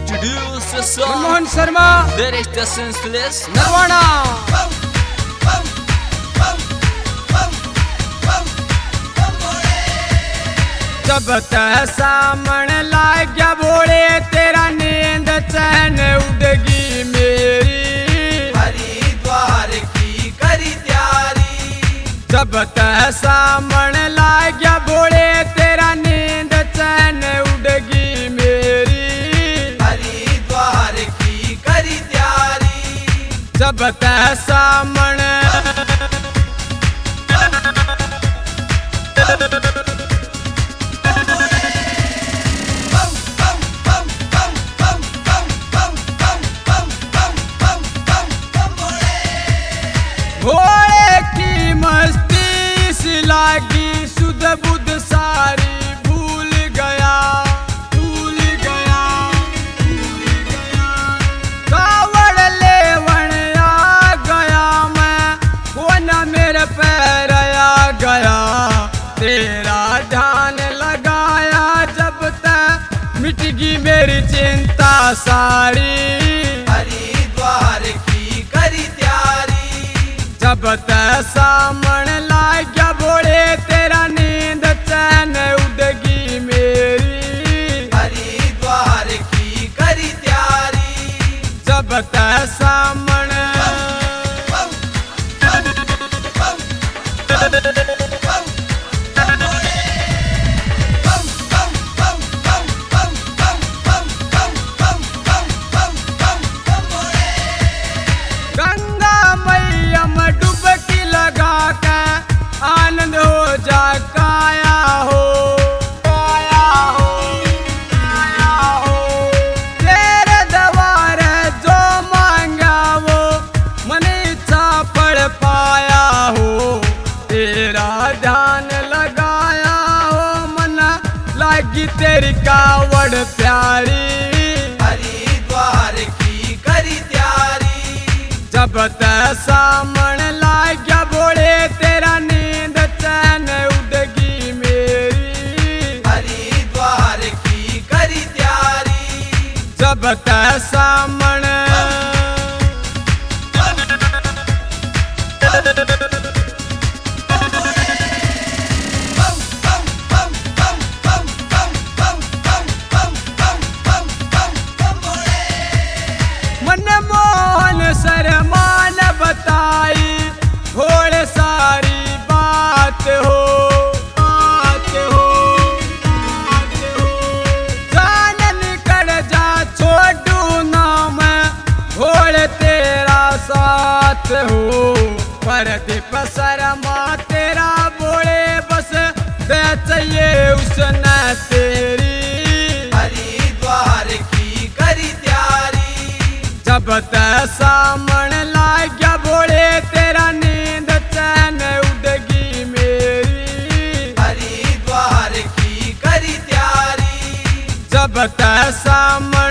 Introduce the song. Manmohan Sharma There is the senseless Narwana. जब तक सामन लाग गया भोले तेरा नींद चैन उड़गी मेरी हरिद्वार की करी तैयारी। जब तक सामन लाग गया भोले तेरा नींद चैन उड़गी मेरी हरिद्वार की करी तैयारी। जब तक सामन भोले की मस्ती सी लागी सुध बुध सारी भूल गया भूल गया भूल गया। कावड़ लेवन आ गया मैं वो न मेरे पैर आ गया तेरा ध्यान लगाया जब तक मिटगी मेरी चिंता सारी हरिद्वार की करी तैयारी। जब तक सामन लाग गया भोले तेरा नींद चैन उड़गी मेरी हरिद्वार की करी तैयारी। जब तक सामन गंगा मैया में डुबकी लगा के आनंद हो जा काया हो काया हो काया हो। तेरे द्वार जो मांगा वो मन इच्छा पढ़ पाया हो तेरा ध्यान लगाया हो मन लागी तेरी कावड़ प्यारी हरिद्वार की करी तैयारी। जब तक सामन लाग गया भोले तेरा नींद चैन उड़गी मेरी हरिद्वार की करी तैयारी। जब तक सामन मनमोहन शर्मा ने बताई थोड़े सारी बात हो बात हो बात हो। जान निकल जा छोटू नाम थोड़े तेरा साथ हो परदीप शर्मा तेरा बोले बस दे चाहिए उसने तेरी हरिद्वार की करी तैयारी। जब तक सामन लाग गया भोले तेरा नींद चैन उड़गी मेरी हरिद्वार की करी तैयारी। जब तक सामन